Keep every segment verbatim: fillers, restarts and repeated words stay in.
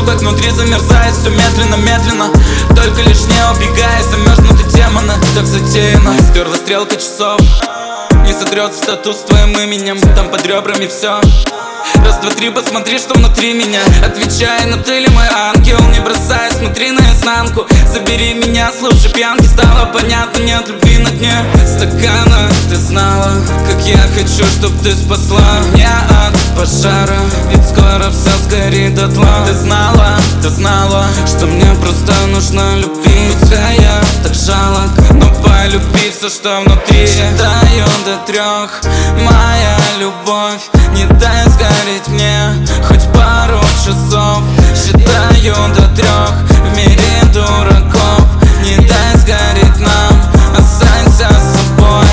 как внутри замерзает все медленно-медленно. Только лишь не убегай, замерзнуты демоны. Так затеяно, стерла стрелка часов. Не сотрется статус с твоим именем, там под ребрами все. Раз, два, три, посмотри, что внутри меня. Отвечай, ну ты ли мой ангел? Не бросай, смотри наизнанку. Забери меня, слушай пьянки. Стало понятно, нет любви на дне стакана. Ты знала, как я хочу, чтоб ты спасла меня от пожара, ведь скоро все сгорит дотла. Ты знала, ты знала, что мне просто нужно любить. Пускай я так жалок, но полюби все, что внутри. Считаю до трех, моя любовь. Не дай сгореть мне хоть пару часов. Считаю до трех, в мире дураков. Не дай сгореть нам, останься с собой.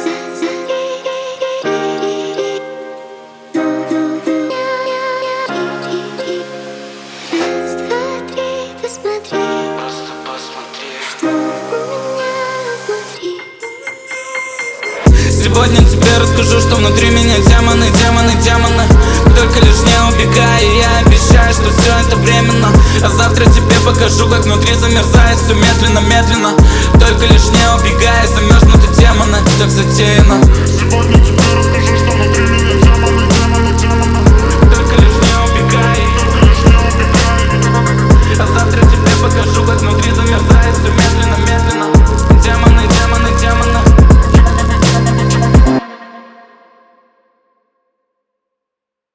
Просто посмотри, что у меня внутри. Сегодня тебе расскажу, что внутри меня демоны, демоны, демоны. Только лишь не убегай, и я обещаю, что все это временно. А завтра тебе покажу, как внутри замерзает все медленно-медленно. Только лишь не убегай, замерзнуты демоны. Так затеяно. Сегодня тебе расскажу, что